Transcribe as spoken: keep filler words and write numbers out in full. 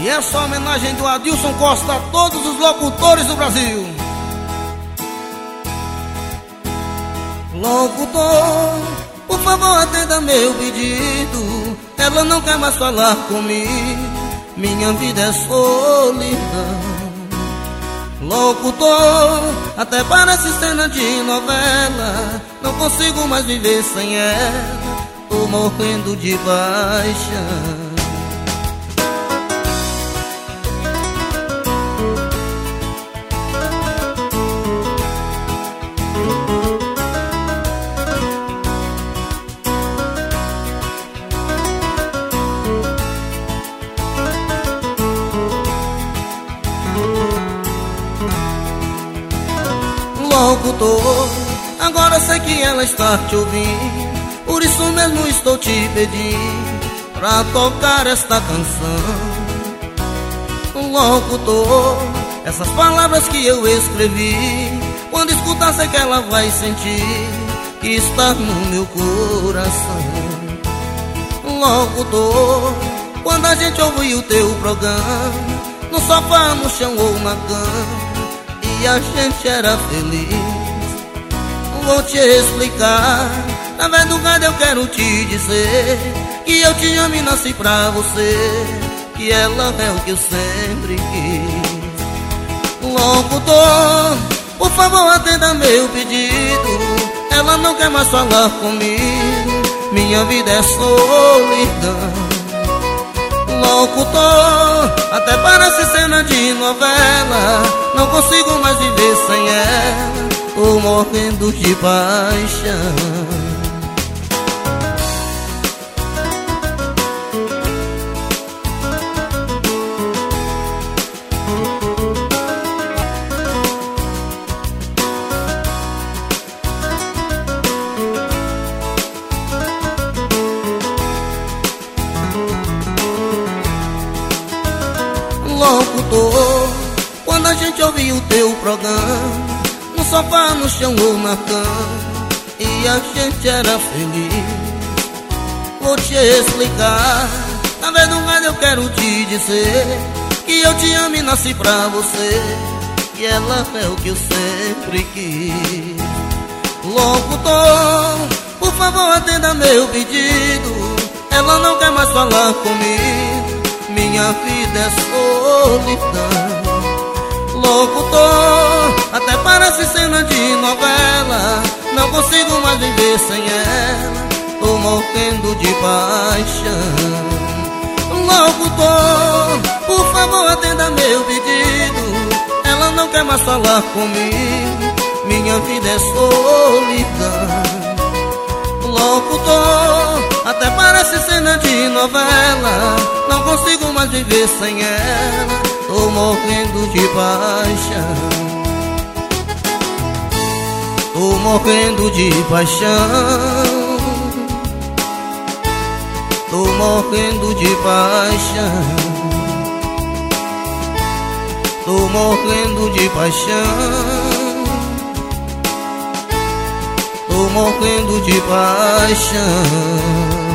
E essa homenagem do Adilson Costa a todos os locutores do Brasil. Locutor, por favor atenda meu pedido. Ela não quer mais falar comigo, minha vida é solidão. Locutor, até parece cena de novela, não consigo mais viver sem ela, tô morrendo de paixão. Locutor, agora sei que ela está te ouvindo, por isso mesmo estou te pedindo pra tocar esta canção. Locutor, essas palavras que eu escrevi, quando escutar sei que ela vai sentir que está no meu coração. Locutor, quando a gente ouve o teu programa, no sofá, no chão ou na cama, e a gente era feliz, vou te explicar. Na verdade eu quero te dizer que eu te amo e nasci pra você, que ela é o que eu sempre quis. Locutor, por favor atenda meu pedido. Ela não quer mais falar comigo, minha vida é solidão. Locutor, até parece cena de novela, não consigo mais viver sem ela, tô morrendo de paixão. Locutor, quando a gente ouve o teu programa, no sofá, no chão ou na cama, e a gente era feliz, vou te explicar. Na verdade eu quero te dizer que eu te amo e nasci pra você, que ela é o que eu sempre quis. Locutor, por favor atenda meu pedido. Ela não quer mais falar comigo, minha vida é solidão. Locutor, até parece cena de novela, não consigo mais viver sem ela, tô morrendo de paixão. Locutor, por favor atenda meu pedido. Ela não quer mais falar comigo, minha vida é solidão. Locutor, até parece cena de novela, não consigo mais viver sem ela, tô morrendo de paixão. Tô morrendo de paixão. Tô morrendo de paixão. Tô morrendo de paixão. Tô morrendo de paixão.